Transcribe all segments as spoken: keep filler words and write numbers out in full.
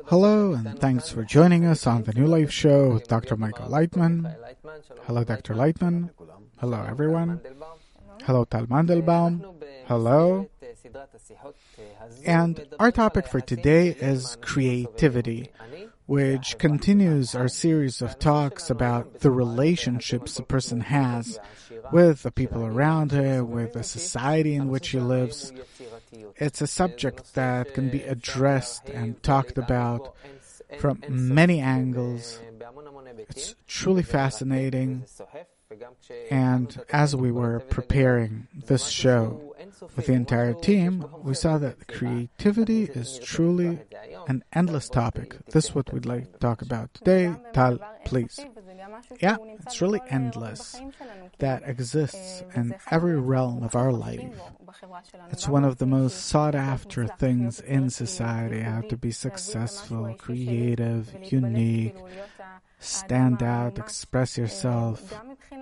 Hello, and thanks for joining us on the New Life Show with Doctor Michael Leitman. Hello, Doctor Leitman. Hello, everyone. Hello, Tal Mandelbaum. Hello. And our topic for today is creativity, which continues our series of talks about the relationships a person has with the people around him, with the society in which he lives. It's a subject that can be addressed and talked about from many angles. It's truly fascinating. And as we were preparing this show with the entire team, we saw that creativity is truly an endless topic. This is what we'd like to talk about today. Tal, please. Yeah, it's really endless. That exists in every realm of our life. It's one of the most sought-after things in society, how to be successful, creative, unique, stand out, express yourself.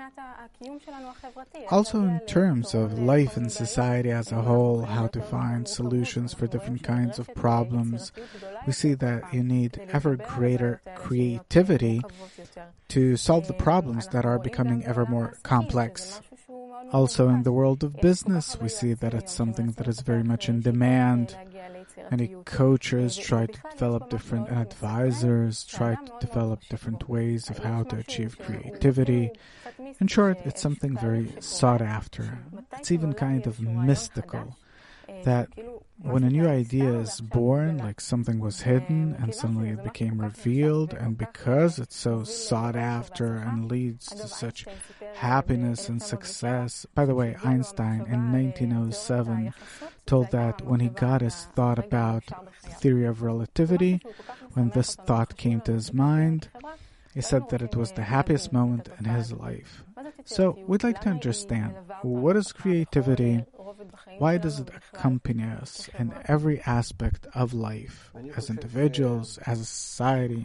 Also in terms of life in society as a whole, how to find solutions for different kinds of problems, we see that you need ever greater creativity to solve the problems that are becoming ever more complex. Also in the world of business, we see that it's something that is very much in demand. Many coaches try to develop different, and advisors try to develop different ways of how to achieve creativity. In short, it's something very sought after. It's even kind of mystical that when a new idea is born, like something was hidden and suddenly it became revealed, and because it's so sought after and leads to such happiness and success. By the way, Einstein in nineteen oh seven told that when he got his thought about the theory of relativity, when this thought came to his mind, he said that it was the happiest moment in his life. So we'd like to understand, what is creativity? Why does it accompany us in every aspect of life, as individuals, as a society?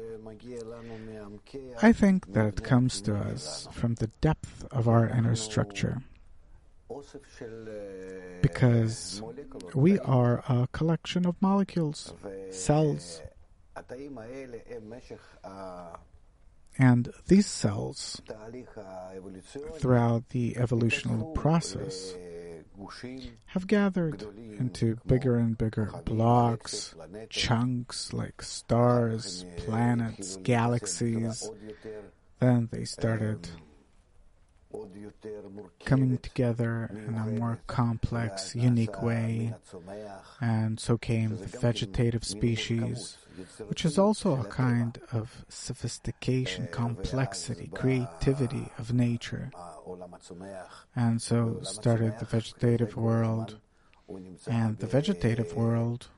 I think that it comes to us from the depth of our inner structure, because we are a collection of molecules, cells. And these cells, throughout the evolutionary process, have gathered into bigger and bigger blocks, chunks like stars, planets, galaxies. Then they started coming together in a more complex, unique way, and so came the vegetative species, which is also a kind of sophistication, complexity, creativity of nature. And so started the vegetative world, and the vegetative world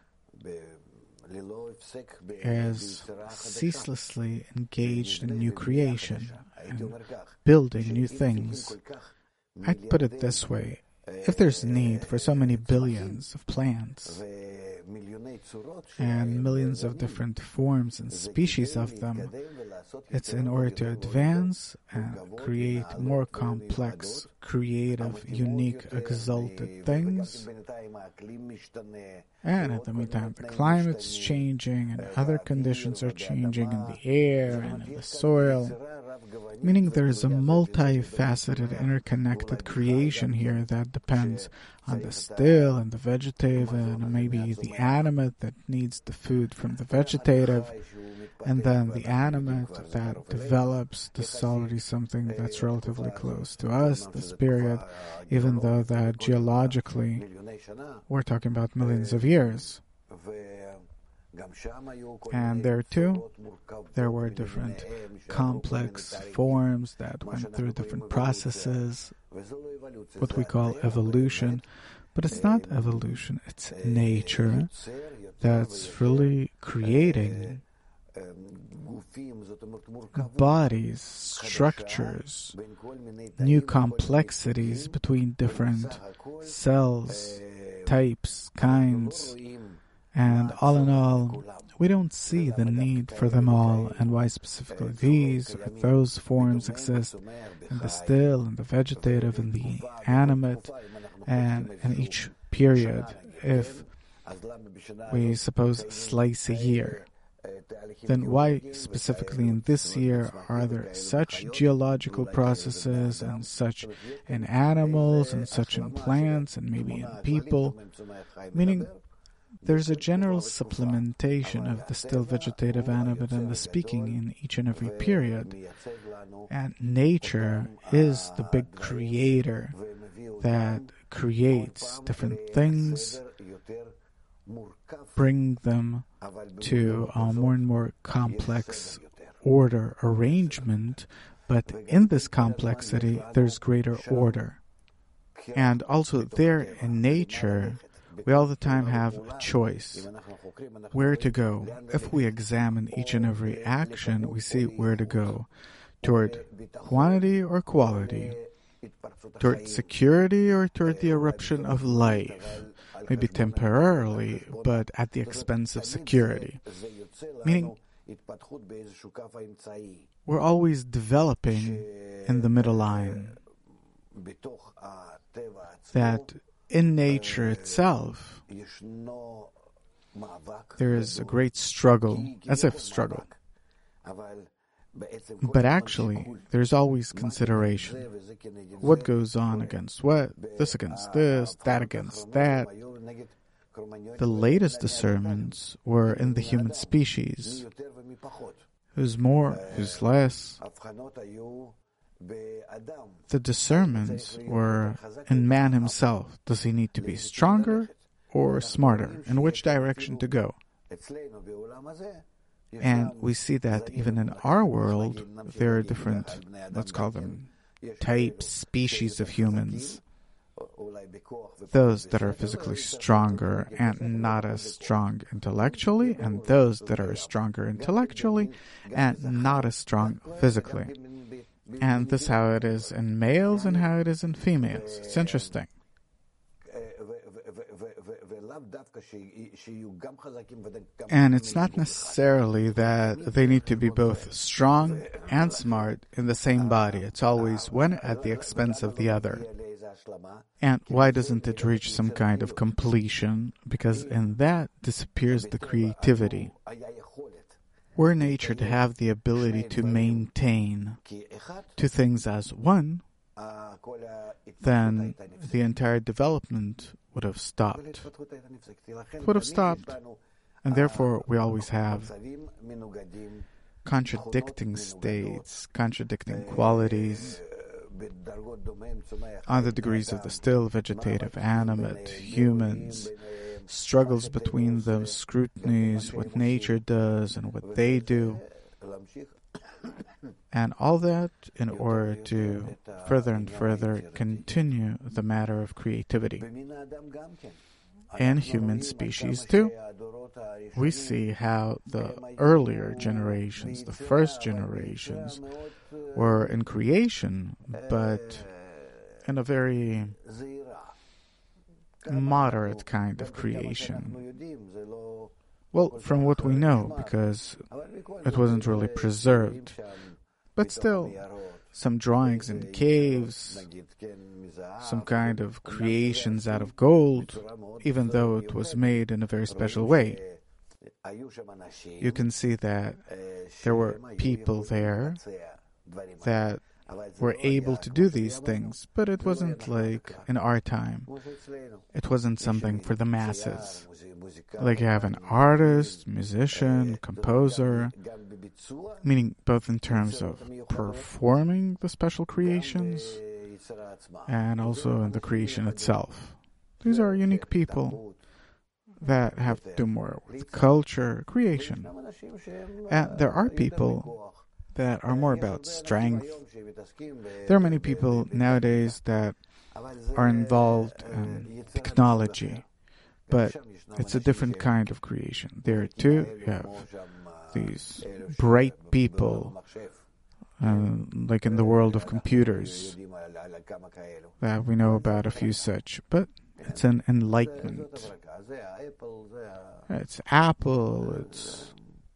is ceaselessly engaged in new creation and building new things. I'd put it this way: if there's need for so many billions of plants and millions of different forms and species of them, it's in order to advance and create more complex, creative, unique, exalted things. And at the meantime, the climate's changing and other conditions are changing in the air and in the soil, meaning there is a multifaceted, interconnected creation here that depends on the still and the vegetative and maybe the animate that needs the food from the vegetative, and then the animate that develops. This is already something that's relatively close to us, this period, even though that geologically we're talking about millions of years. And there too, there were different complex forms that went through different processes, what we call evolution. But it's not evolution, it's nature that's really creating bodies, structures, new complexities between different cells, types, kinds. And all in all, we don't see the need for them all, and why specifically these or those forms exist in the still, in the vegetative, in the animate, and in each period, if we suppose slice a year. then why specifically in this year are there such geological processes and such in animals and such in plants and maybe in people? Meaning, there's a general supplementation of the still vegetative animate and the speaking in each and every period. And nature is the big creator that creates different things, bring them to a more and more complex order arrangement, but in this complexity, there's greater order. And also there in nature, we all the time have a choice where to go. If we examine each and every action, we see where to go. Toward quantity or quality, toward security or toward the eruption of life, maybe temporarily, but at the expense of security. Meaning, we're always developing in the middle line. That in nature itself, there is a great struggle, as if struggle. But actually, there's always consideration. What goes on against what? This against this, that against that. The latest discernments were in the human species. Who's more, who's less. The discernments were in man himself. Does he need to be stronger or smarter? In which direction to go? And we see that even in our world, there are different, let's call them, types, species of humans. Those that are physically stronger and not as strong intellectually, and those that are stronger intellectually and not as strong physically. And this is how it is in males and how it is in females. It's interesting. And it's not necessarily that they need to be both strong and smart in the same body. It's always one at the expense of the other. And why doesn't it reach some kind of completion? Because in that disappears the creativity. Were nature to have the ability to maintain two things as one, then the entire development would have stopped. It would have stopped. And therefore, we always have contradicting states, contradicting qualities on the degrees of the still vegetative, animate, humans, struggles between them, scrutinies, what nature does and what they do, and all that in order to further and further continue the matter of creativity. And human species too. We see how the earlier generations, the first generations, were in creation, but in a very moderate kind of creation. Well, from what we know, because it wasn't really preserved. But still, some drawings in caves, some kind of creations out of gold, even though it was made in a very special way. You can see that there were people there that were able to do these things, but it wasn't like in our time. It wasn't something for the masses. Like you have an artist, musician, composer, meaning both in terms of performing the special creations and also in the creation itself. These are unique people that have to do more with culture, creation. And there are people that are more about strength. There are many people nowadays that are involved in technology, but it's a different kind of creation. There too, you have these bright people, uh, like in the world of computers, that we know about a few such, but it's an enlightenment. It's Apple, it's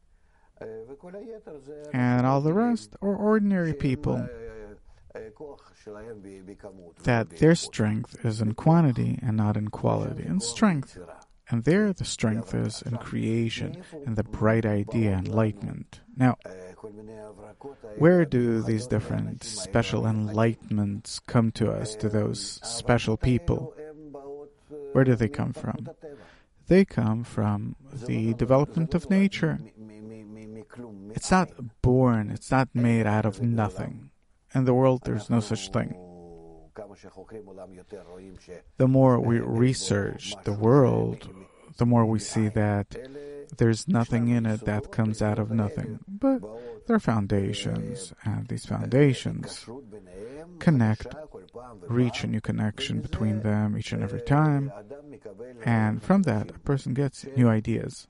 and all the rest are ordinary people that their strength is in quantity and not in quality. And strength And there the strength is in creation and the bright idea, enlightenment. Now, where do these different special enlightenments come to us, to those special people? Where do they come from? They come from the development of nature. It's not born, it's not made out of nothing. In the world, there's no such thing. The more we research the world, the more we see that there's nothing in it that comes out of nothing. But there are foundations, and these foundations connect, reach a new connection between them each and every time, and from that, a person gets new ideas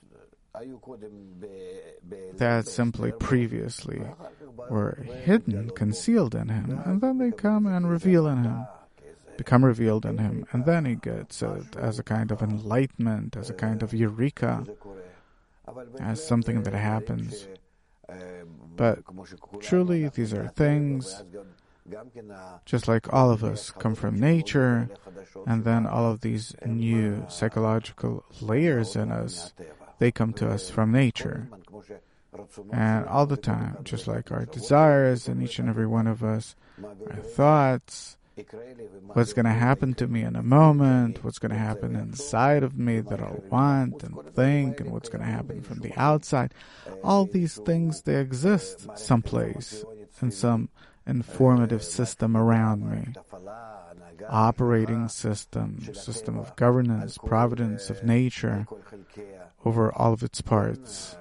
that simply previously were hidden, concealed in him, and then they come and reveal in him, become revealed in him, and then he gets it as a kind of enlightenment, as a kind of eureka, as something that happens. But truly, these are things, just like all of us come from nature, and then all of these new psychological layers in us, they come to us from nature. And all the time, just like our desires in each and every one of us, our thoughts, what's going to happen to me in a moment, what's going to happen inside of me that I'll want and think, and what's going to happen from the outside, all these things, they exist someplace in some informative system around me. Operating system, system of governance, providence of nature over all of its parts.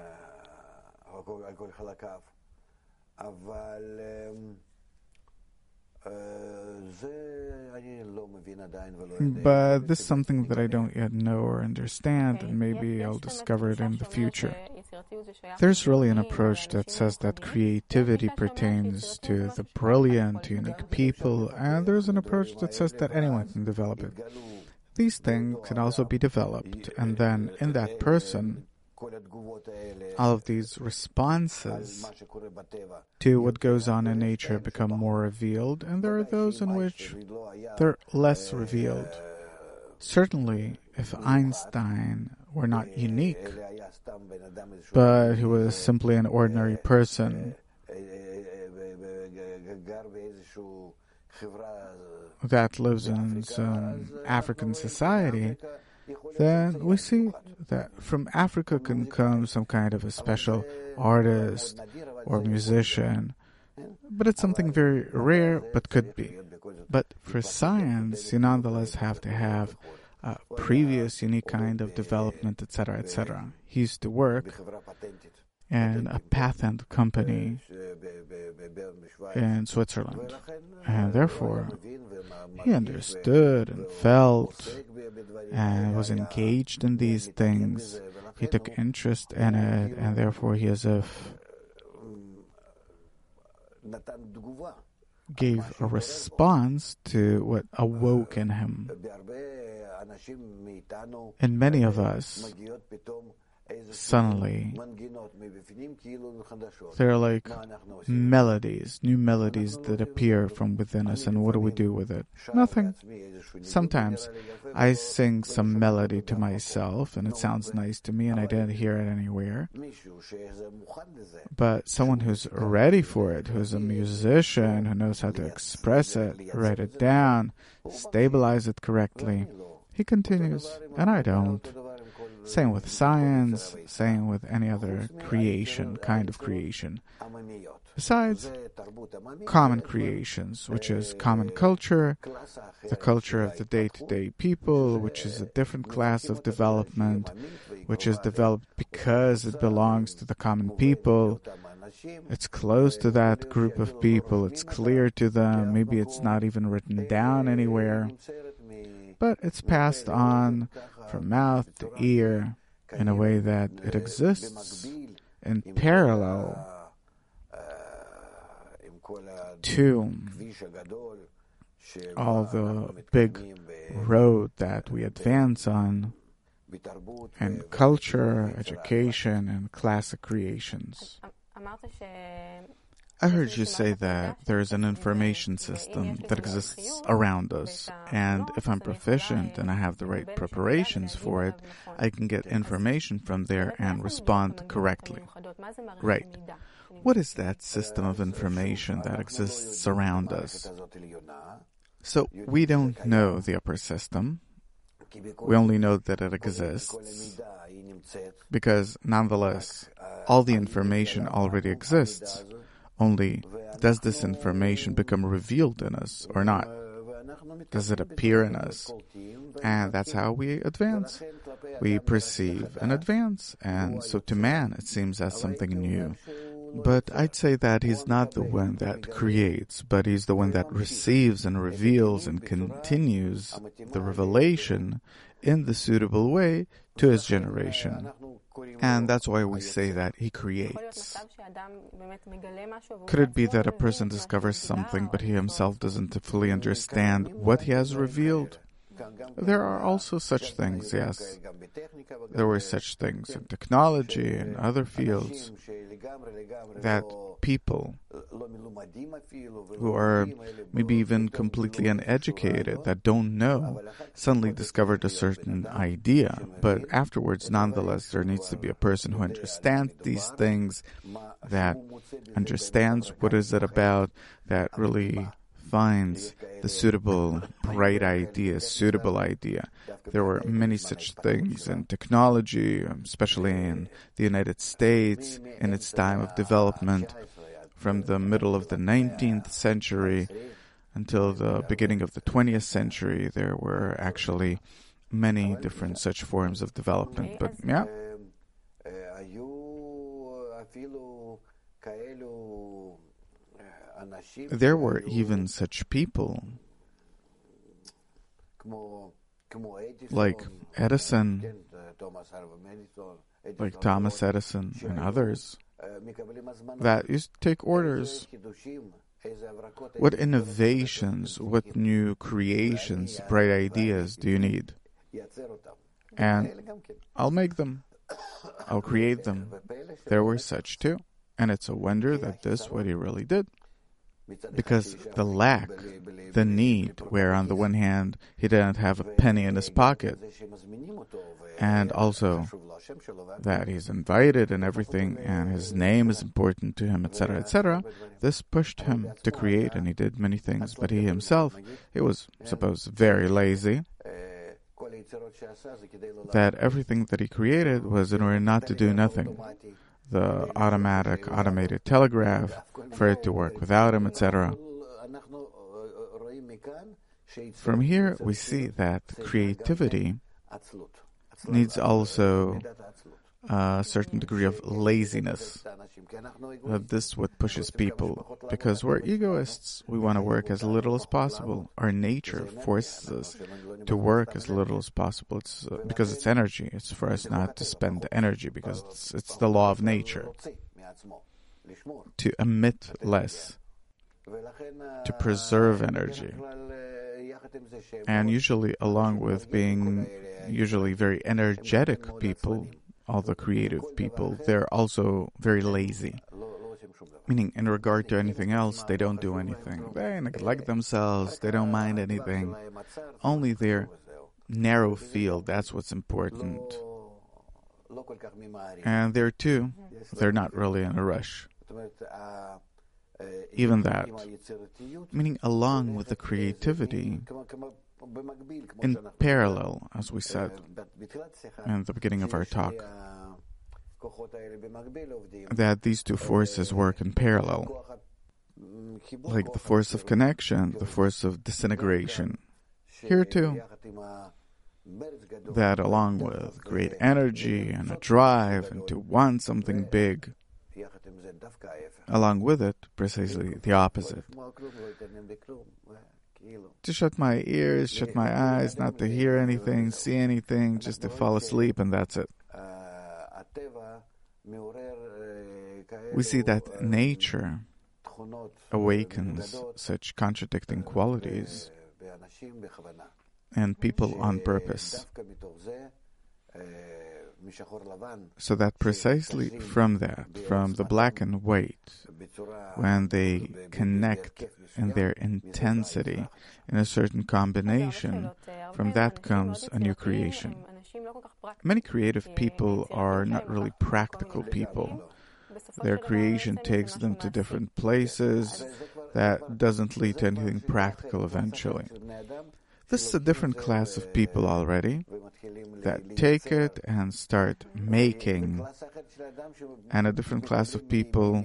But this is something that I don't yet know or understand, and maybe I'll discover it in the future. There's really an approach that says that creativity pertains to the brilliant, unique people, and there's an approach that says that anyone can develop it. These things can also be developed, and then in that person, all of these responses to what goes on in nature become more revealed, and there are those in which they're less revealed. Certainly, if Einstein were not unique, but he was simply an ordinary person that lives in some African society, then we see that from Africa can come some kind of a special artist or musician, but it's something very rare, but could be. But for science, you nonetheless have to have a previous unique kind of development, et cetera, et cetera. He used to work in a patent company in Switzerland, and therefore he understood and felt and was engaged in these things. He took interest in it, and therefore he as if gave a response to what awoke in him. And many of us, suddenly, there are like melodies, new melodies that appear from within us, and what do we do with it? Nothing. Sometimes I sing some melody to myself, and it sounds nice to me, and I didn't hear it anywhere. But someone who's ready for it, who's a musician, who knows how to express it, write it down, stabilize it correctly, he continues, and I don't. Same with science, same with any other creation, kind of creation. Besides common creations, which is common culture, the culture of the day-to-day people, which is a different class of development, which is developed because it belongs to the common people. It's close to that group of people, it's clear to them, maybe it's not even written down anywhere, but it's passed on from mouth to ear in a way that it exists in parallel to all the big road that we advance on in culture, education, and classic creations. I heard you say that there is an information system that exists around us, and if I'm proficient and I have the right preparations for it, I can get information from there and respond correctly. Right. What is that system of information that exists around us? So we don't know the upper system. We only know that it exists, because nonetheless, all the information already exists. Only, does this information become revealed in us or not? Does it appear in us? And that's how we advance. We perceive and advance. And so to man, it seems as something new. But I'd say that he's not the one that creates, but he's the one that receives and reveals and continues the revelation in the suitable way to his generation. And that's why we say that he creates. Could it be that a person discovers something, but he himself doesn't fully understand what he has revealed? There are also such things, yes. There were such things in technology and other fields that people who are maybe even completely uneducated, that don't know, suddenly discovered a certain idea. But afterwards, nonetheless, there needs to be a person who understands these things, that understands what is it about, that really finds the suitable, right idea, suitable idea. There were many such things in technology, especially in the United States, in its time of development, from the middle of the nineteenth century until the beginning of the twentieth century. There were actually many different such forms of development. But yeah. There were even such people like Edison, like Thomas Edison and others, that used to take orders. What innovations, what new creations, bright ideas do you need? And I'll make them. I'll create them. There were such too. And it's a wonder that this what he really did. Because the lack, the need, where on the one hand he didn't have a penny in his pocket, and also that he's invited and everything, and his name is important to him, et cetera, et cetera, this pushed him to create, and he did many things. But he himself, he was, suppose, very lazy, that everything that he created was in order not to do nothing. The automatic, automated telegraph, for it to work without him, et cetera. From here, we see that creativity needs also a certain degree of laziness. That this is what pushes people, because we're egoists. We want to work as little as possible. Our nature forces us to work as little as possible. It's uh, because it's energy. It's for us not to spend the energy, because it's, it's the law of nature to emit less, to preserve energy. And usually, along with being usually very energetic people, all the creative people, they're also very lazy. Meaning, in regard to anything else, they don't do anything. They neglect themselves, they don't mind anything. Only their narrow field, that's what's important. And there too, they're not really in a rush. Even that. Meaning, along with the creativity, in parallel, as we said in the beginning of our talk, that these two forces work in parallel, like the force of connection, the force of disintegration. Here too, that along with great energy and a drive and to want something big, along with it, precisely the opposite. To shut my ears, shut my eyes, not to hear anything, see anything, just to fall asleep, and that's it. We see that nature awakens such contradicting qualities in people on purpose. So that precisely from that, from the black and white, when they connect in their intensity in a certain combination, from that comes a new creation. Many creative people are not really practical people. Their creation takes them to different places that doesn't lead to anything practical eventually. This is a different class of people already that take it and start making, and a different class of people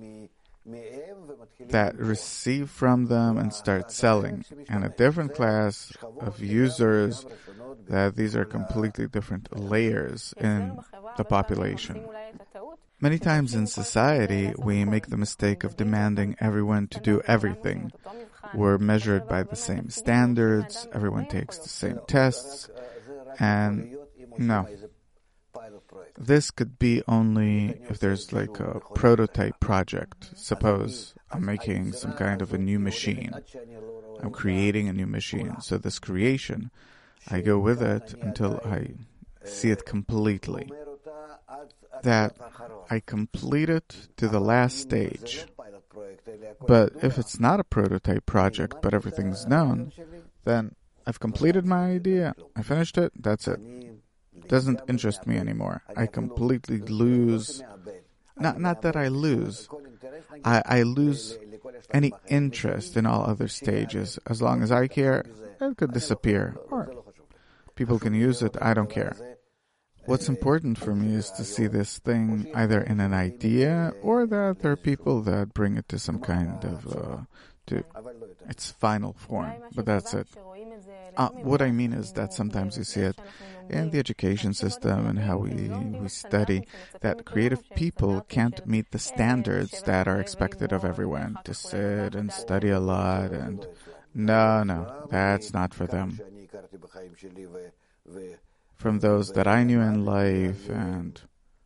that receive from them and start selling, and a different class of users that these are completely different layers in the population. Many times in society, we make the mistake of demanding everyone to do everything. We're measured by the same standards, everyone takes the same tests, and no. This could be only if there's like a prototype project. Suppose I'm making some kind of a new machine. I'm creating a new machine. So this creation, I go with it until I see it completely. That I complete it to the last stage. But if it's not a prototype project, but everything's known, then I've completed my idea. I finished it. That's it. Doesn't interest me anymore. I completely lose. Not not that I lose. I, I lose any interest in all other stages. As long as I care, it could disappear. Or people can use it. I don't care. What's important for me is to see this thing either in an idea or that there are people that bring it to some kind of uh, to its final form. But that's it. Uh, what I mean is that sometimes you see it in the education system and how we, we study that creative people can't meet the standards that are expected of everyone to sit and study a lot. And no, no, that's not for them. From those that I knew in life and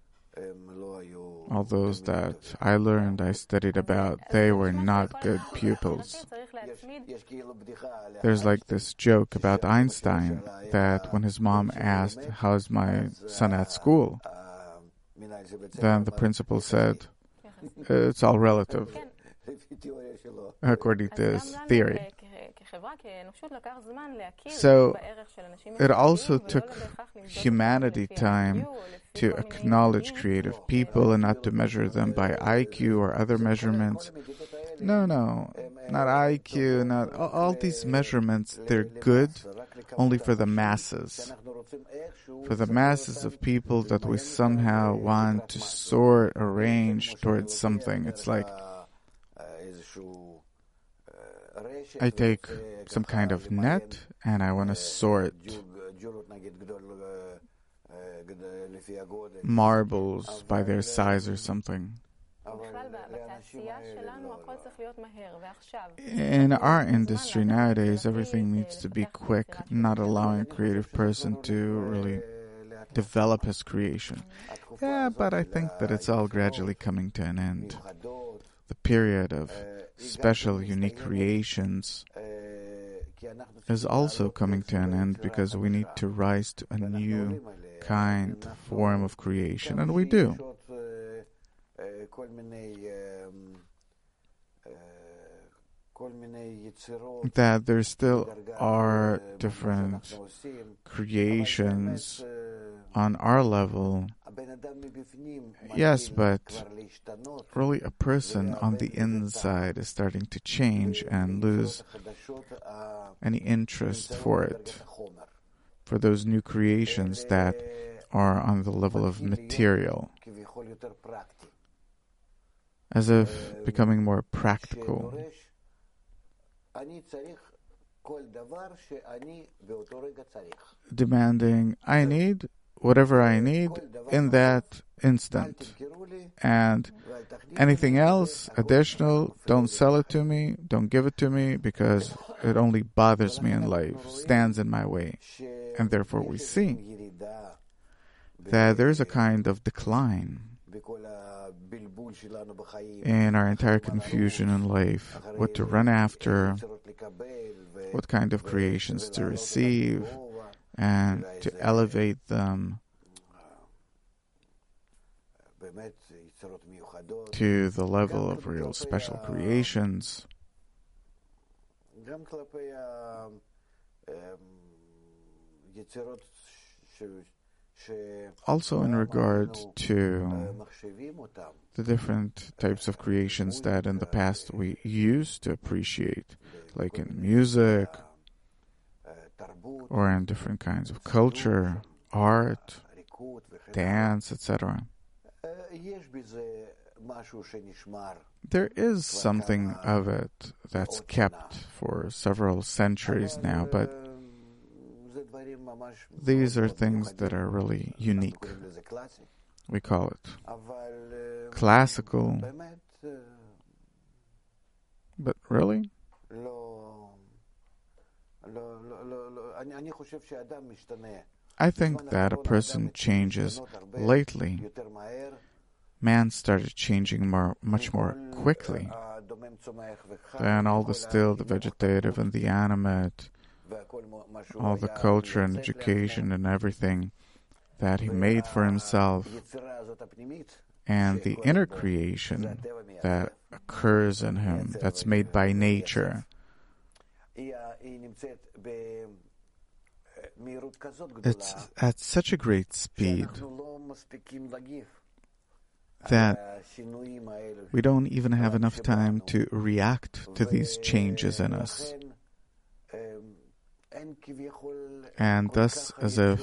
all those that I learned, I studied about, they were not good pupils. There's like this joke about Einstein that when his mom asked, "How's my son at school?" then the principal said, "It's all relative," according to his theory. So it also took humanity time to acknowledge creative people and not to measure them by I Q or other measurements. No, no, not I Q, not all, all these measurements, they're good only for the masses. For the masses of people that we somehow want to sort, arrange towards something. It's like I take some kind of net and I want to sort marbles by their size or something. In our industry nowadays, everything needs to be quick, not allowing a creative person to really develop his creation. Yeah, but I think that it's all gradually coming to an end. The period of special, unique creations is also coming to an end because we need to rise to a new kind, form of creation, and we do. That there still are different creations on our level. Yes, but really a person on the inside is starting to change and lose any interest for it, for those new creations that are on the level of material, as if becoming more practical. Demanding, I need whatever I need in that instant. And anything else, additional, don't sell it to me, don't give it to me, because it only bothers me in life, stands in my way. And therefore we see that there is a kind of decline in our entire confusion in life, what to run after, what kind of creations to receive, and to elevate them to the level of real special creations. Also in regard to the different types of creations that in the past we used to appreciate, like in music, or in different kinds of culture, art, dance, et cetera. There is something of it that's kept for several centuries now, but these are things that are really unique. We call it classical. But really? I think that a person changes lately. Man started changing more, much more quickly than all the still, the vegetative and the animate, all the culture and education and everything that he made for himself, and the inner creation that occurs in him, that's made by nature. It's at such a great speed that we don't even have enough time to react to these changes in us. And thus, as if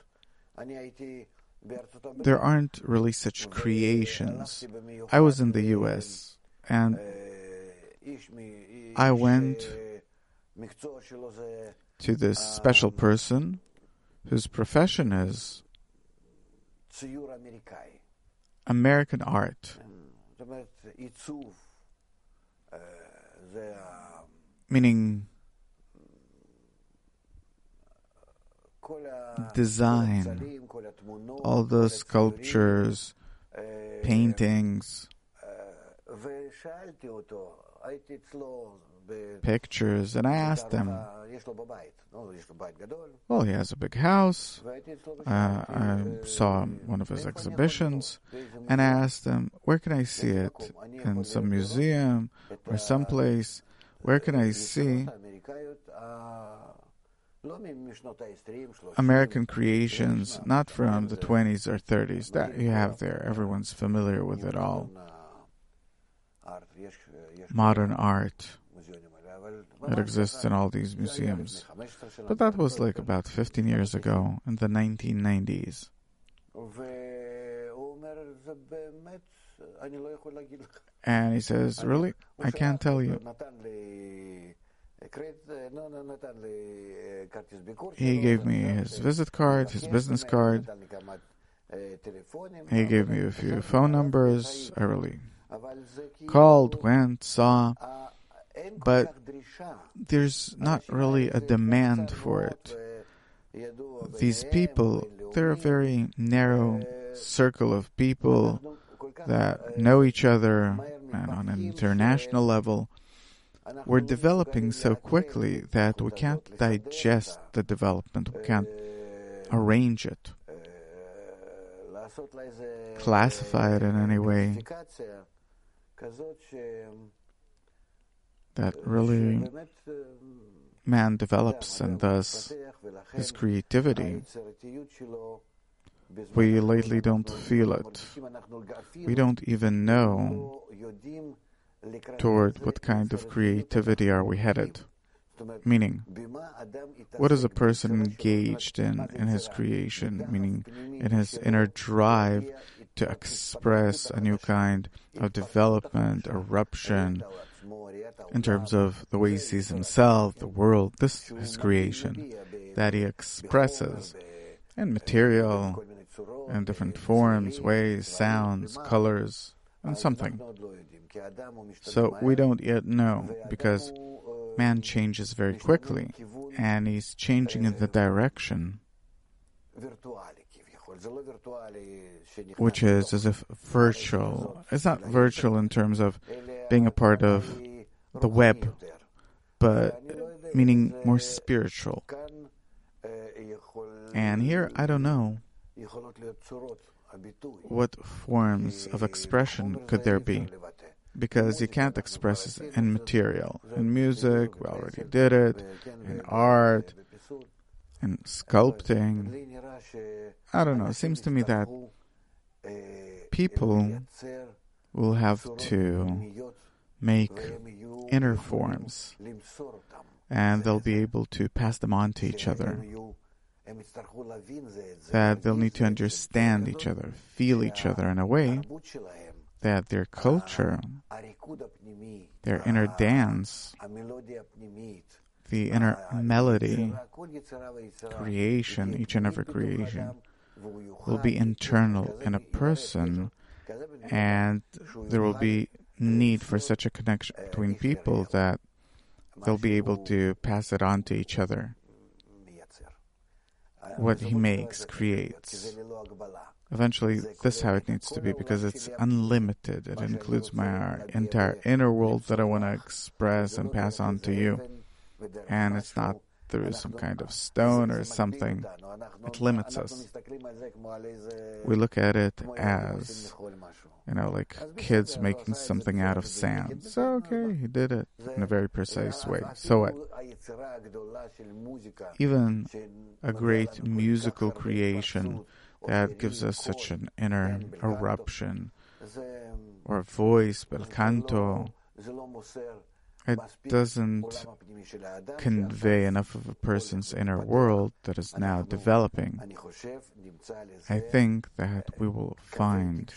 there aren't really such creations. I was in the U S and I went to this special person whose profession is American art, meaning design, all the sculptures, paintings, pictures, and I asked them, well, he has a big house. Uh, I saw one of his exhibitions, and I asked him, where can I see it? In some museum or someplace? Where can I see American creations, not from the twenties or thirties, that you have there? Everyone's familiar with it all. Modern art. It exists in all these museums. But that was like about fifteen years ago, in the nineteen nineties. And he says, really? I can't tell you. He gave me his visit card, his business card. He gave me a few phone numbers. I really called, went, saw. But there's not really a demand for it. These people, they're a very narrow circle of people that know each other, and on an international level, we're developing so quickly that we can't digest the development, we can't arrange it, classify it in any way that really man develops, and thus his creativity. We lately don't feel it. We don't even know toward what kind of creativity are we headed. Meaning, what is a person engaged in in his creation, meaning in his inner drive to express a new kind of development, eruption, in terms of the way he sees himself, the world, this his creation, that he expresses in material, in different forms, ways, sounds, colors, and something. So we don't yet know, because man changes very quickly, and he's changing in the direction which is as if virtual. It's not virtual in terms of being a part of the web, but meaning more spiritual. And here, I don't know. what forms of expression could there be? Because you can't express it in material. In music, we already did it. In art, in sculpting. I don't know. It seems to me that people will have to make inner forms, and they'll be able to pass them on to each other. That they'll need to understand each other, feel each other in a way that their culture, their inner dance, the inner melody, creation, each and every creation, will be internal in a person, and there will be need for such a connection between people that they'll be able to pass it on to each other. What he makes, creates. Eventually, this is how it needs to be, because it's unlimited. It includes my entire inner world that I want to express and pass on to you. And it's not through some kind of stone or something. It limits us. We look at it as, you know, like kids making something out of sand. So, okay, he did it in a very precise way. So what? Even a great musical creation that gives us such an inner eruption, or voice, bel canto, it doesn't convey enough of a person's inner world that is now developing. I think that we will find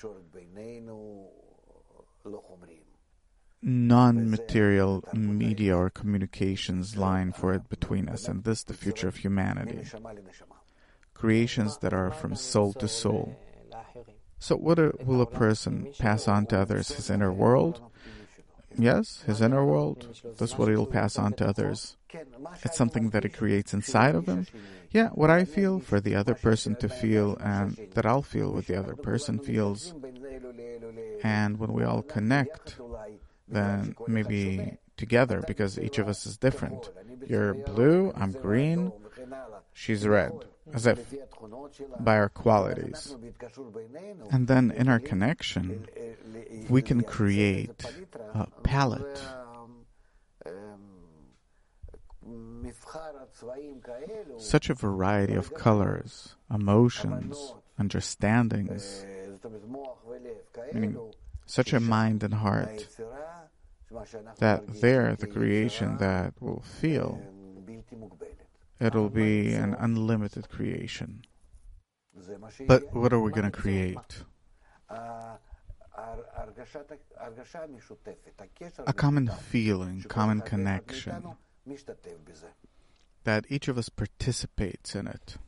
non-material media or communications line for it between us, and this is the future of humanity. Creations that are from soul to soul. So what a, will a person pass on to others? His inner world? Yes, his inner world. That's what he'll pass on to others. It's something that he creates inside of him. Yeah, what I feel for the other person to feel, and that I'll feel what the other person feels. And when we all connect, then maybe together, because each of us is different. You're blue, I'm green, she's red. As if by our qualities. And then in our connection, we can create a palette, such a variety of colors, emotions, understandings, meaning such a mind and heart, that there, the creation that will feel, it'll be an unlimited creation. But what are we going to create? A common feeling, common connection, that each of us participates in it.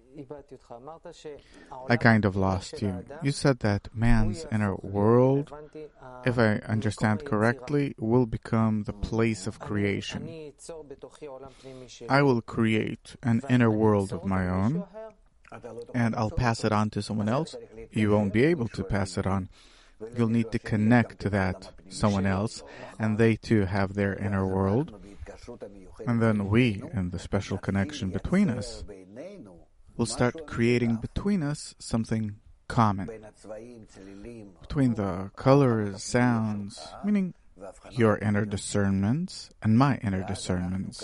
I kind of lost you. You said that man's inner world, if I understand correctly, will become the place of creation. I will create an inner world of my own, and I'll pass it on to someone else. You won't be able to pass it on. You'll need to connect to that someone else, and they too have their inner world. And then we, in the special connection between us, will start creating between us something common. Between the colors, sounds, meaning your inner discernments and my inner discernments.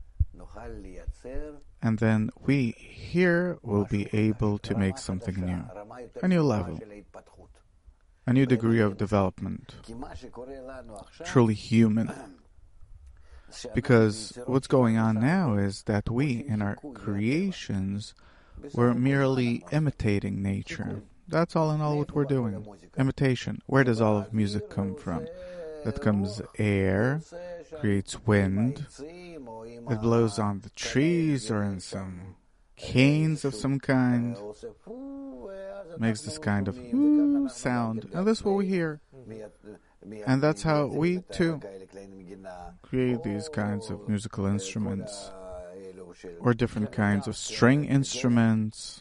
And then we here will be able to make something new, a new level, a new degree of development, truly human. Because what's going on now is that we, in our creations, we're merely imitating nature. That's all in all what we're doing. Imitation. Where does all of music come from? That comes air, creates wind. It blows on the trees or in some canes of some kind. Makes this kind of ooh sound. And that's what we hear. And that's how we too create these kinds of musical instruments, or different kinds of string instruments,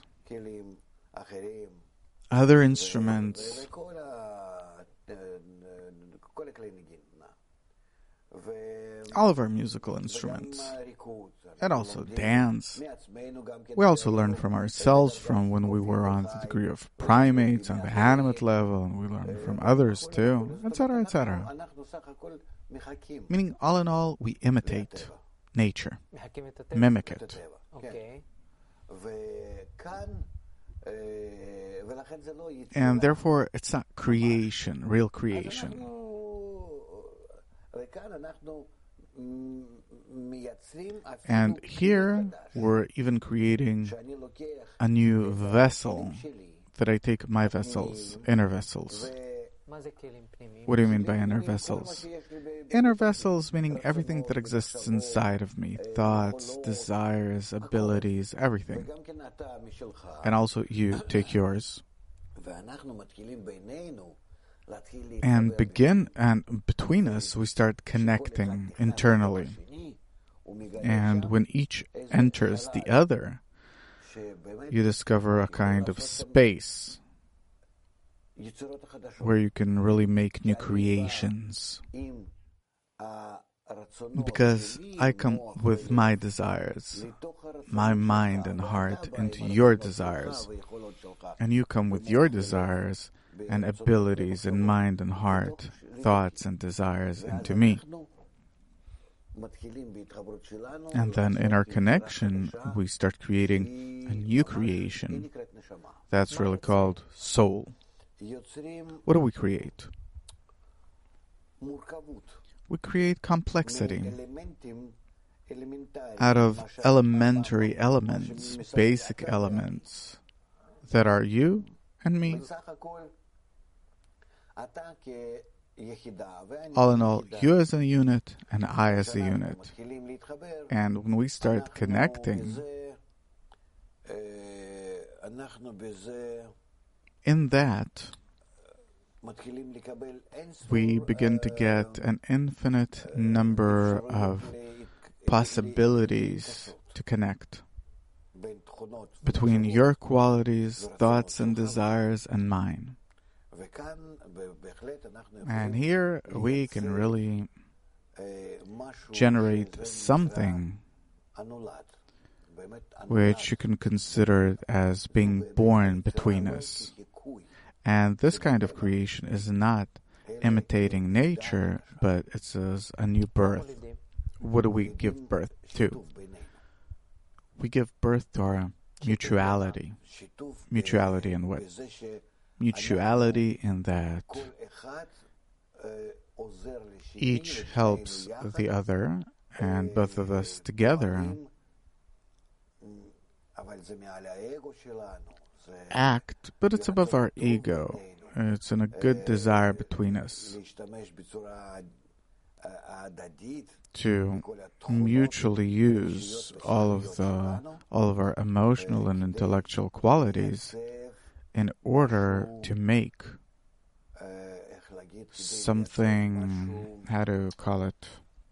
other instruments. All of our musical instruments. and also dance. We also learn from ourselves, from when we were on the degree of primates, on the animate level, and we learn from others too, et cetera, et cetera. Meaning, all in all, we imitate nature, mimic it. Okay. And therefore, it's not creation, real creation. And here, we're even creating a new vessel, that I take my vessels, inner vessels. What do you mean by inner vessels? Inner vessels meaning everything that exists inside of me. Thoughts, desires, abilities, everything. And also you take yours. And begin, and between us we start connecting internally. And when each enters the other, you discover a kind of space where you can really make new creations. Because I come with my desires, my mind and heart into your desires, and you come with your desires and abilities and mind and heart, thoughts and desires into me. And then in our connection, we start creating a new creation. That's really called soul. What do we create? We create complexity out of elementary elements, basic elements that are you and me. All in all, you as a unit and I as a unit. And when we start connecting, in that, we begin to get an infinite number of possibilities to connect between your qualities, thoughts, and desires and mine. And here we can really generate something which you can consider as being born between us. And this kind of creation is not imitating nature, but it's a, a new birth. What do we give birth to? We give birth to our mutuality. Mutuality in what? Mutuality in that each helps the other, and both of us together act, but it's above our ego. It's in a good desire between us to mutually use all of the all of our emotional and intellectual qualities in order to make something, how to call it,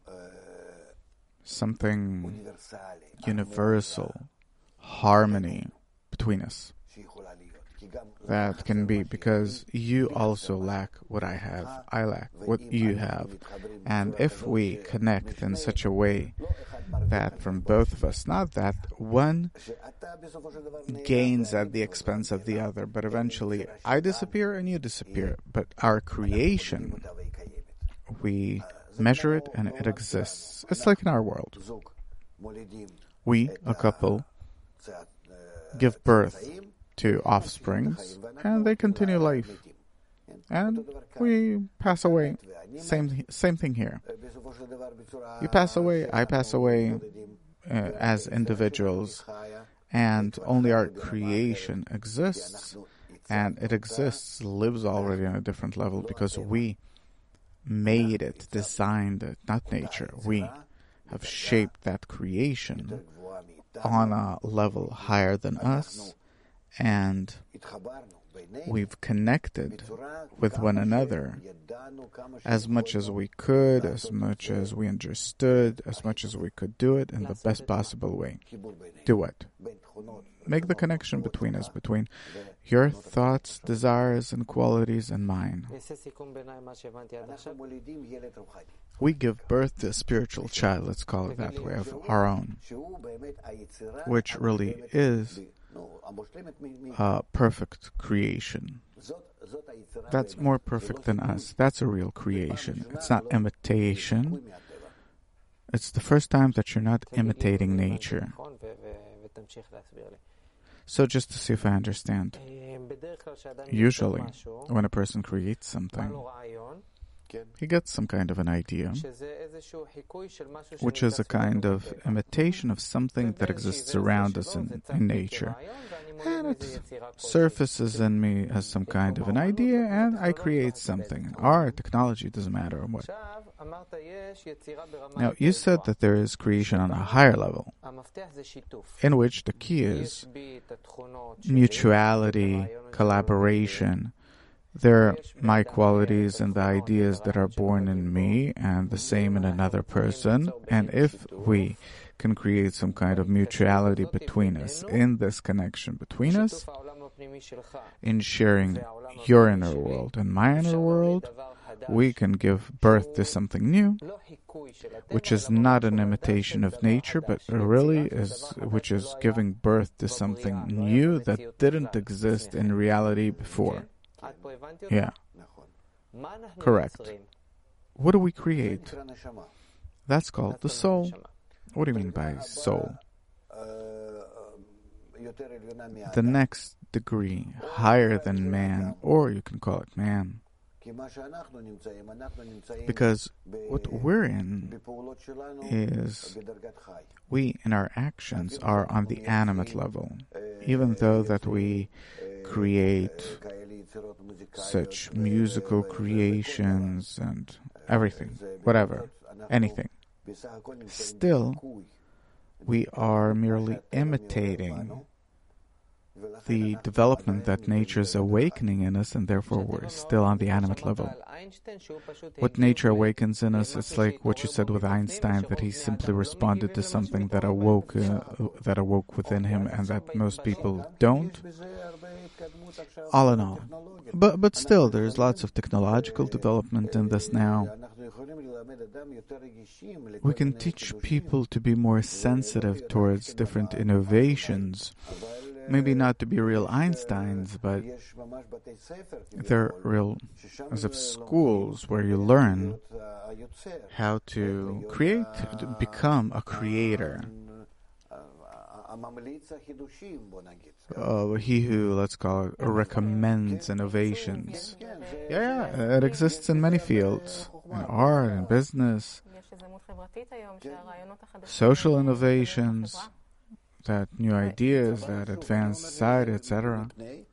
something universal, harmony between us. That can be because you also lack what I have, I lack what you have. And if we connect in such a way that from both of us, not that one gains at the expense of the other, but eventually I disappear and you disappear, but our creation, we measure it and it exists. It's like in our world. We, a couple, give birth to offsprings, and they continue life. And we pass away. Same same thing here. You pass away, I pass away uh, as individuals, and only our creation exists, and it exists, lives already on a different level because we made it, designed it, not nature. We have shaped that creation on a level higher than us, and we've connected with one another as much as we could, as much as we understood, as much as we could do it in the best possible way. Do what? make the connection between us, between your thoughts, desires, and qualities and mine. We give birth to a spiritual child, let's call it that way, of our own, which really is a perfect creation. That's more perfect than us. That's a real creation. It's not imitation. It's the first time that you're not imitating nature. So just to see if I understand. Usually, when a person creates something, he gets some kind of an idea, which is a kind of imitation of something that exists around us in, in nature. And it surfaces in me as some kind of an idea, and I create something. Art, technology, doesn't matter what. Now, you said that there is creation on a higher level, in which the key is mutuality, collaboration. They're my qualities and the ideas that are born in me and the same in another person. And if we can create some kind of mutuality between us, in this connection between us, in sharing your inner world and my inner world, we can give birth to something new, which is not an imitation of nature, but really is, which is giving birth to something new that didn't exist in reality before. Yeah. Correct. What do we create? That's called the soul. What do you mean by soul? The next degree, higher than man, or you can call it man. Because what we're in is, we in our actions are on the animate level, even though that we create such musical creations and everything, whatever, anything. Still, we are merely imitating the development that nature is awakening in us, and therefore we're still on the animate level. What nature awakens in us, it's like what you said with Einstein, that he simply responded to something that awoke uh, that awoke within him, and that most people don't. All in all. But, but still, there's lots of technological development in this now. We can teach people to be more sensitive towards different innovations. Maybe not to be real Einsteins, but they're real, as of schools where you learn how to create, to become a creator. Uh, he who, let's call it, recommends innovations. Yeah, yeah, it exists in many fields. In art, in business, social innovations, that new ideas that advance society, et cetera.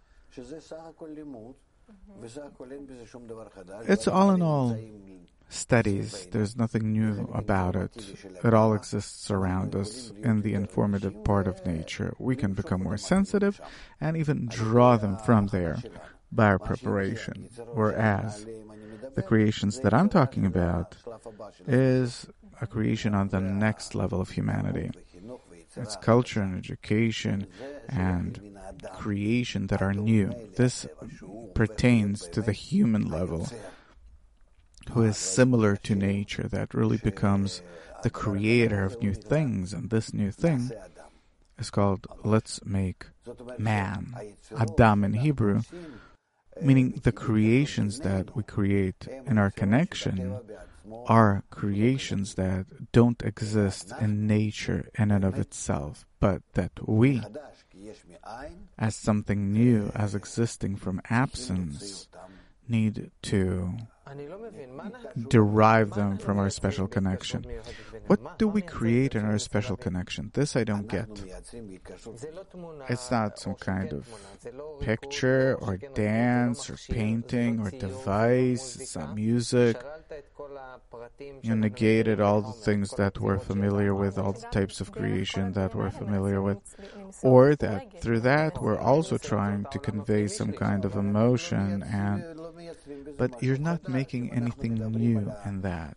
It's all in all studies. There's nothing new about it. It all exists around us in the informative part of nature. We can become more sensitive and even draw them from there by our preparation. Whereas the creations that I'm talking about is a creation on the next level of humanity. It's culture and education and creation that are new. This pertains to the human level, who is similar to nature, that really becomes the creator of new things. And this new thing is called, let's make man, Adam in Hebrew, meaning the creations that we create in our connection are creations that don't exist in nature in and of itself, but that we, as something new, as existing from absence, need to derive them from our special connection. What do we create in our special connection? This I don't get. It's not some kind of picture or dance or painting or device. It's not music. You negated all the things that we're familiar with, all the types of creation that we're familiar with. Or that through that we're also trying to convey some kind of emotion, and but you're not making anything new in that.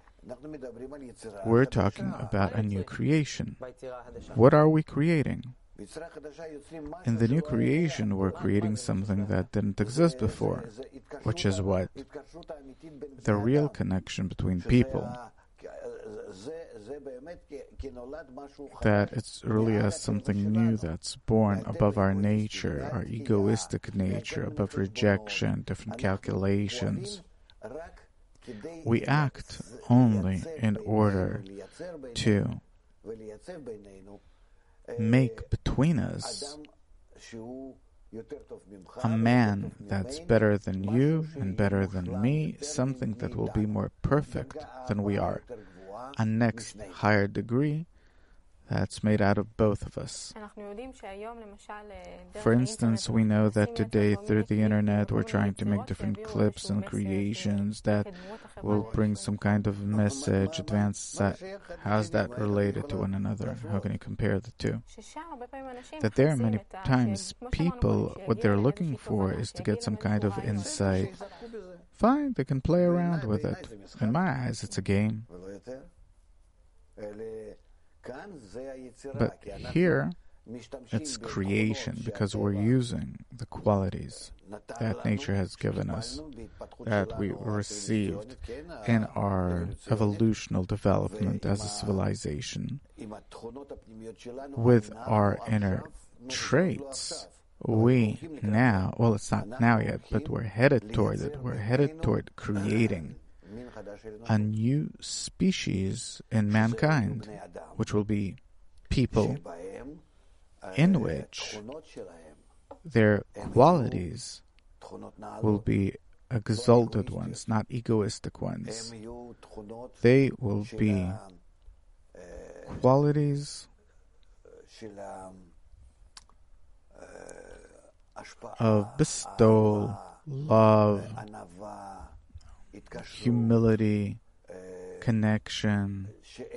We're talking about a new creation. What are we creating? In the new creation, we're creating something that didn't exist before, which is what? The real connection between people. That it's really as something new that's born above our nature, our egoistic nature, above rejection, different calculations. We act only in order to make between us a man that's better than you and better than me, something that will be more perfect than we are, a next higher degree that's made out of both of us. For instance, we know that today through the internet we're trying to make different clips and creations that will bring some kind of message, advanced. How's that related to one another? How can you compare the two? That there are many times people, what they're looking for is to get some kind of insight. Fine, they can play around with it. In my eyes, it's a game. But here, it's creation because we're using the qualities that nature has given us, that we received in our evolutional development as a civilization. With our inner traits, we now, well, it's not now yet, but we're headed toward it. We're headed toward creating a new species in mankind, which will be people in which their qualities will be exalted ones, not egoistic ones. They will be qualities of bestowal, love, humility, connection.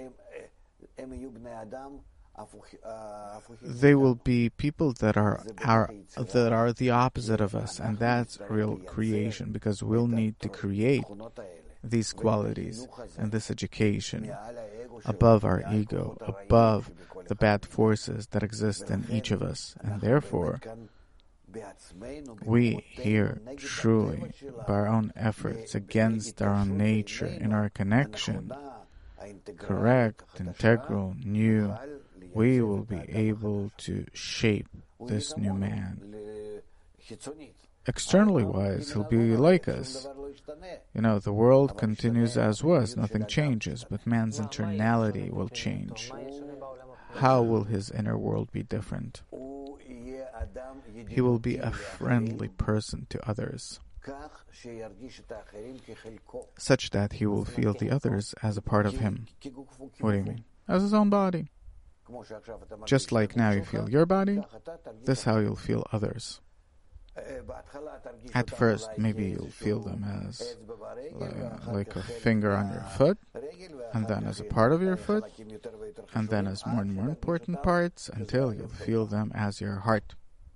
They will be people that are, are that are the opposite of us, and that's real creation, because we'll need to create these qualities and this education above our ego, above the bad forces that exist in each of us, and therefore we here truly, by our own efforts, against our own nature, in our connection, correct, integral, new, we will be able to shape this new man. Externally wise, he'll be like us. You know, the world continues as was, nothing changes, but man's internality will change. How will his inner world be different? He will be a friendly person to others, such that he will feel the others as a part of him. What do you mean? As his own body. Just like now you feel your body, this is how you'll feel others. At first, maybe you'll feel them as like, like a finger on your foot, and then as a part of your foot, and then as more and more important parts, until you'll feel them as your heart.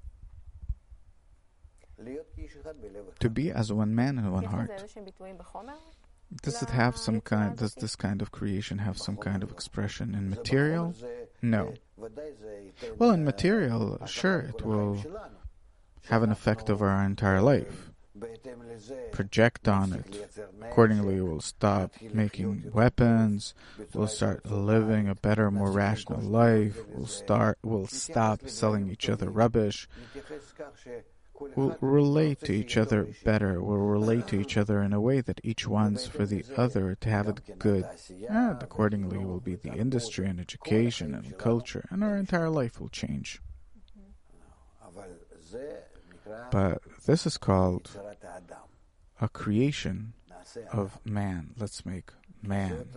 To be as one man and one heart. Does it have some kind, does this kind of creation have some kind of expression in material? No. Well, in material, sure, it will have an effect over our entire life. Project on it. Accordingly, we'll stop making weapons, we'll start living a better, more rational life, we'll start, we'll stop selling each other rubbish. We'll relate to each other better. We'll relate to each other in a way that each wants for the other to have it good. And accordingly will be the industry and education and culture, and our entire life will change. But this is called a creation of man. Let's make man.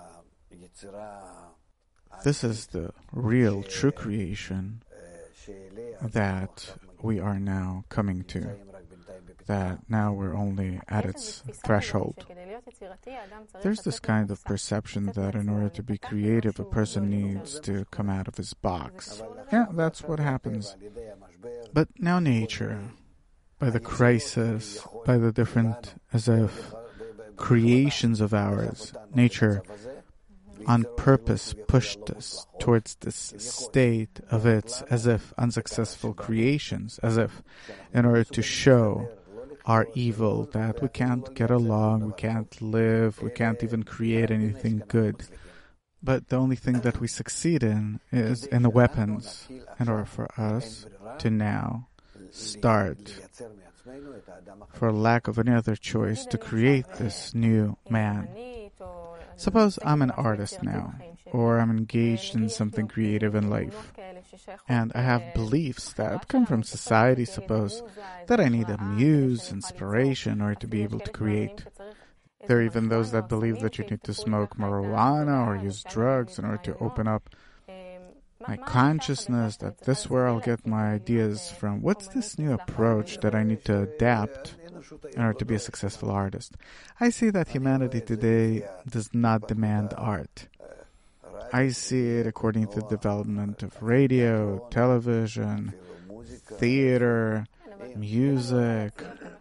This is the real, true creation that we are now coming to, that now we're only at its threshold. There's this kind of perception that in order to be creative, a person needs to come out of his box. Yeah, that's what happens. But now nature, by the crisis, by the different, as if, creations of ours, nature on purpose pushed us towards this state of its as if unsuccessful creations, as if in order to show our evil, that we can't get along, we can't live, we can't even create anything good. But the only thing that we succeed in is in the weapons in order for us to now start, for lack of any other choice, to create this new man. Suppose I'm an artist now, or I'm engaged in something creative in life, and I have beliefs that come from society, suppose, that I need a muse, inspiration, in order to be able to create. There are even those that believe that you need to smoke marijuana or use drugs in order to open up my consciousness, that this is where I'll get my ideas from. What's this new approach that I need to adapt in order to be a successful artist? I see that humanity today does not demand art. I see it according to the development of radio, television, theater, music.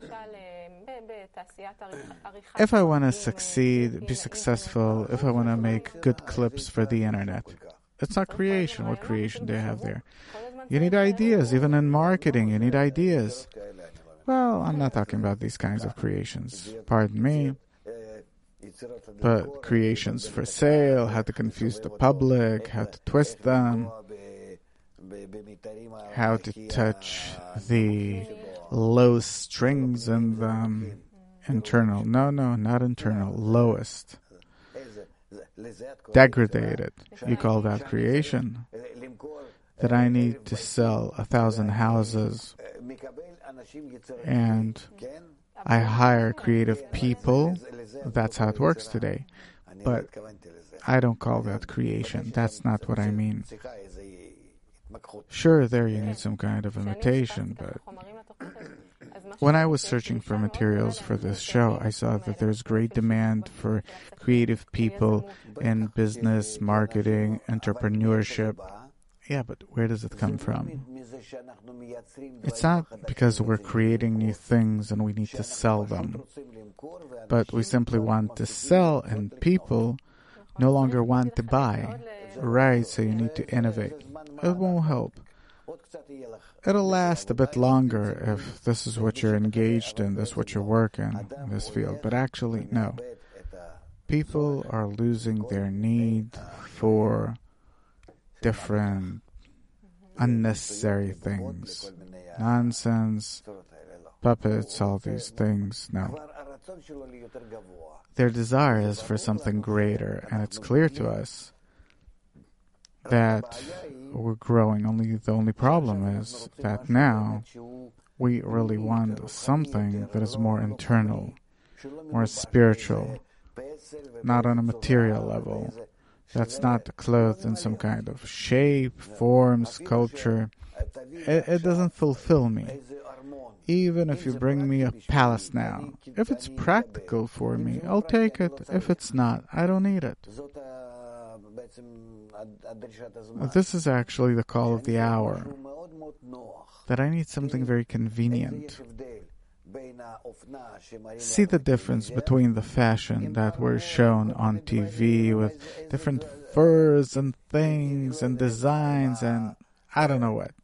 If I want to succeed, be successful, if I want to make good clips for the internet, it's not creation. What creation do you have there? You need ideas. Even in marketing, you need ideas. Well, I'm not talking about these kinds of creations. Pardon me. But creations for sale, how to confuse the public, how to twist them, how to touch the low strings in them. Internal. No, no, not internal. Lowest. Degraded. You call that creation? That I need to sell a thousand houses and I hire creative people. That's how it works today. But I don't call that creation. That's not what I mean. Sure, there you need some kind of imitation, but when I was searching for materials for this show, I saw that there's great demand for creative people in business, marketing, entrepreneurship. Yeah, but where does it come from? It's not because we're creating new things and we need to sell them, but we simply want to sell and people no longer want to buy. Right, so you need to innovate. It won't help. It'll last a bit longer if this is what you're engaged in, this is what you're working in this field. But actually, no. People are losing their need for different unnecessary things. Nonsense, puppets, all these things. No. Their desire is for something greater, and it's clear to us that we're growing. Only the only problem is that now we really want something that is more internal, more spiritual, not on a material level. That's not clothed in some kind of shape, form, sculpture. It, it doesn't fulfill me. Even if you bring me a palace now, if it's practical for me, I'll take it. If it's not, I don't need it. This is actually the call of the hour, that I need something very convenient. See the difference between the fashion that were shown on T V with different furs and things and designs and I don't know what.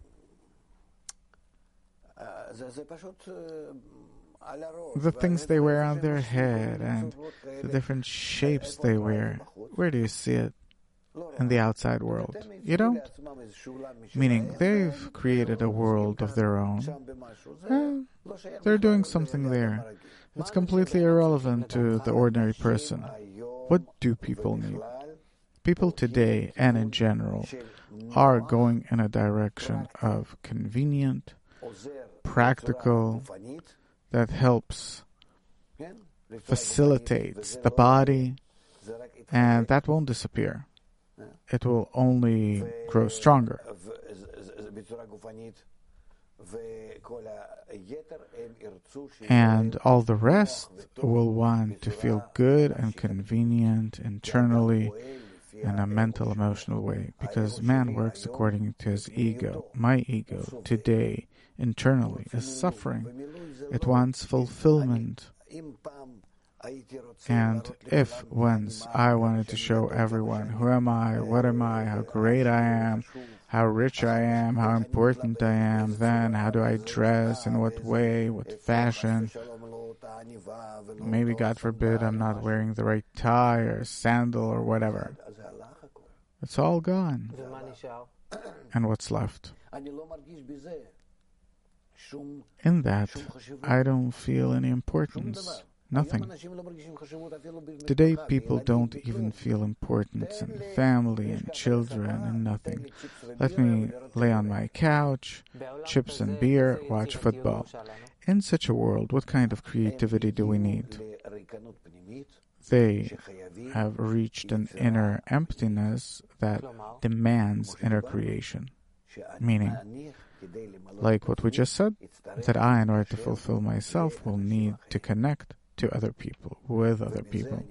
The things they wear on their head and the different shapes they wear. Where do you see it? In the outside world. You don't? Meaning they've created a world of their own. Eh, they're doing something there. It's completely irrelevant to the ordinary person. What do people need? People today and in general are going in a direction of convenient, practical, that helps, facilitates the body, and that won't disappear. It will only grow stronger. And all the rest will want to feel good and convenient internally in a mental, emotional way. Because man works according to his ego. My ego today, internally, is suffering. It wants fulfillment. And if once I wanted to show everyone who am I, what am I, how great I am, how rich I am, how important I am, then how do I dress, in what way, what fashion, maybe God forbid I'm not wearing the right tie or sandal or whatever, it's all gone. And what's left? In that, I don't feel any importance. Nothing. Today, people don't even feel importance in family and children and nothing. Let me lay on my couch, chips and beer, watch football. In such a world, what kind of creativity do we need? They have reached an inner emptiness that demands inner creation. Meaning, like what we just said, that I, in order to fulfill myself, will need to connect to other people, with other people.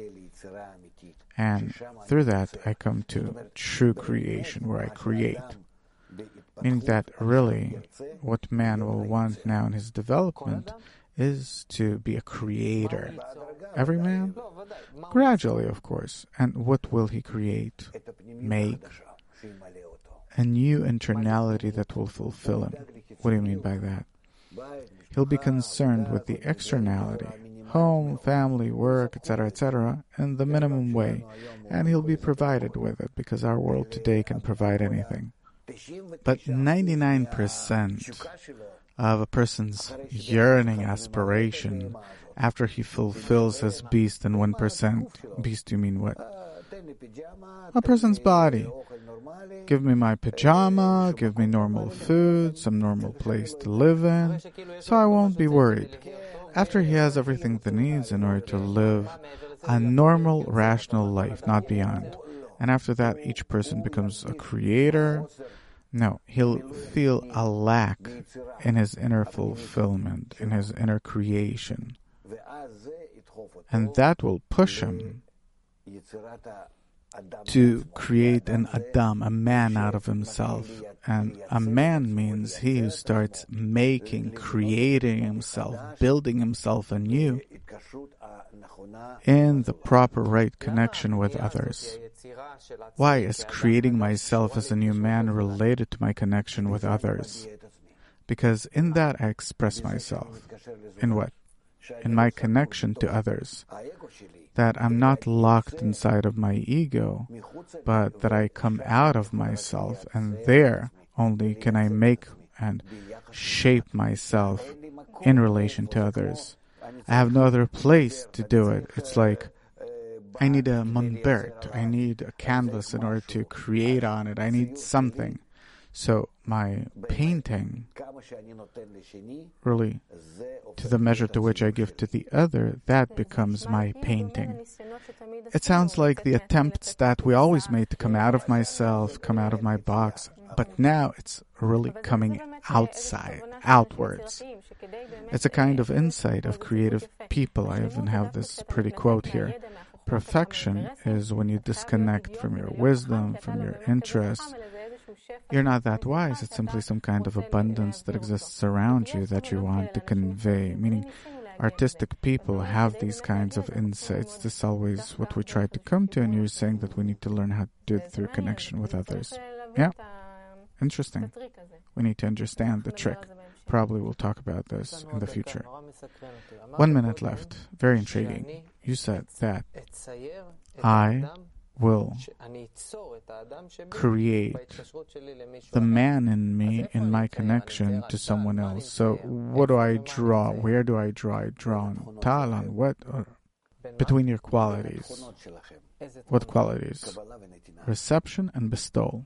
And through that, I come to true creation, where I create. Meaning that really, what man will want now in his development is to be a creator. Every man? Gradually, of course. And what will he create? Make a new internality that will fulfill him. What do you mean by that? He'll be concerned with the externality, home, family, work, et cetera, et cetera, in the minimum way, and he'll be provided with it, because our world today can provide anything. But ninety-nine percent of a person's yearning aspiration after he fulfills his beast, and one percent, beast you mean what? A person's body. Give me my pajama, give me normal food, some normal place to live in, so I won't be worried. After he has everything that he needs in order to live a normal, rational life, not beyond. And after that, each person becomes a creator. No, he'll feel a lack in his inner fulfillment, in his inner creation. And that will push him to create an Adam, a man out of himself. And a man means he who starts making, creating himself, building himself anew in the proper right connection with others. Why is creating myself as a new man related to my connection with others? Because in that I express myself. In what? In my connection to others. That I'm not locked inside of my ego, but that I come out of myself, and there only can I make and shape myself in relation to others. I have no other place to do it. It's like I need a monbert, I need a canvas in order to create on it. I need something. So my painting, really, to the measure to which I give to the other, that becomes my painting. It sounds like the attempts that we always made to come out of myself, come out of my box, but now it's really coming outside, outwards. It's a kind of insight of creative people. I even have this pretty quote here. Perfection is when you disconnect from your wisdom, from your interests. You're not that wise. It's simply some kind of abundance that exists around you that you want to convey. Meaning, artistic people have these kinds of insights. This is always what we try to come to, and you're saying that we need to learn how to do it through connection with others. Yeah, interesting. We need to understand the trick. Probably we'll talk about this in the future. One minute left. Very intriguing. You said that I will create the man in me in my connection to someone else. So what do I draw? Where do I draw? I draw on tal, on what? Or between your qualities. What qualities? Reception and bestowal.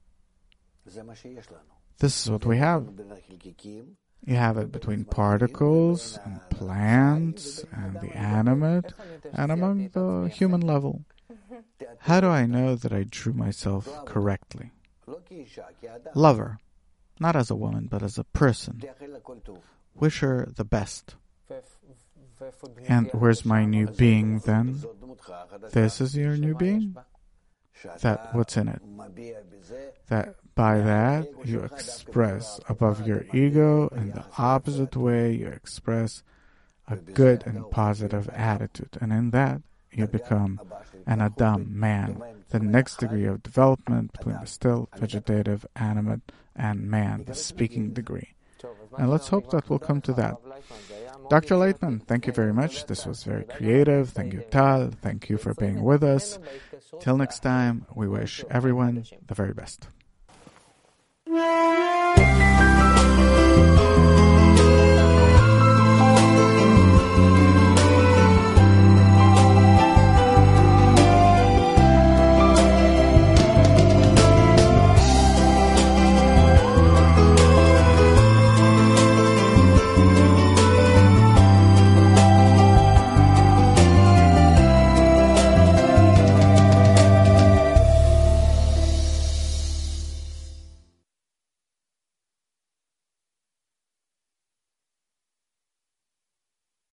This is what we have. You have it between particles and plants and the animate and among the human level. How do I know that I drew myself correctly? Lover, not as a woman, but as a person. Wish her the best. And where's my new being then? This is your new being? That what's in it? That by that you express above your ego, in the opposite way you express a good and positive attitude. And in that, you become an Adam, man, the next degree of development between the still, vegetative, animate, and man, the speaking degree. And let's hope that we'll come to that. Doctor Lightman, thank you very much. This was very creative. Thank you, Tal. Thank you for being with us. Till next time, we wish everyone the very best.